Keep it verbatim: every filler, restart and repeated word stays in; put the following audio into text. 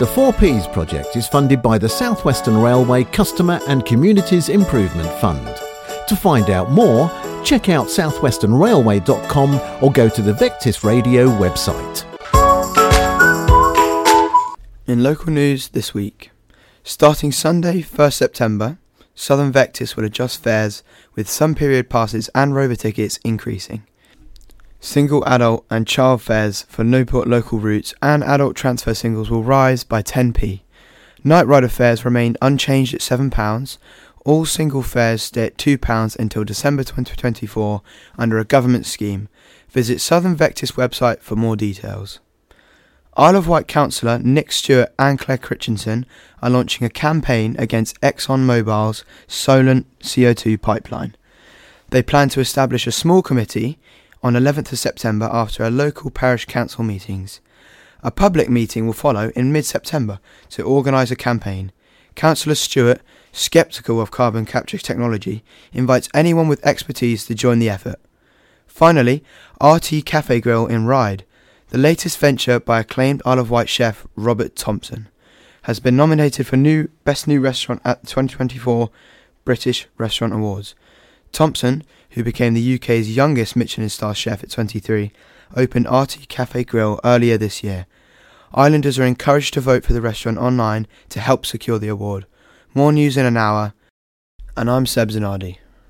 The four Ps project is funded by the South Western Railway Customer and Communities Improvement Fund. To find out more, check out south western railway dot com or go to the Vectis Radio website. In local news this week, starting Sunday, first September, Southern Vectis will adjust fares with some period passes and Rover tickets increasing. Single adult and child fares for Newport local routes and adult transfer singles will rise by ten p. Night rider fares remain unchanged at seven pounds. All single fares stay at two pounds until December twenty twenty-four under a government scheme. Visit Southern Vectis website for more details. Isle of Wight Councillor Nick Stewart and Claire Christensen are launching a campaign against ExxonMobil's Solent C O two pipeline. They plan to establish a small committee on eleventh of September after a local parish council meetings. A public meeting will follow in mid-September to organise a campaign. Councillor Stewart, sceptical of carbon capture technology, invites anyone with expertise to join the effort. Finally, R T Cafe Grill in Ryde, the latest venture by acclaimed Isle of Wight chef Robert Thompson, has been nominated for new Best New Restaurant at the twenty twenty-four British Restaurant Awards. Thompson, who became the U K's youngest Michelin star chef at twenty-three, opened R T Cafe Grill earlier this year. Islanders are encouraged to vote for the restaurant online to help secure the award. More news in an hour, and I'm Seb Zanardi.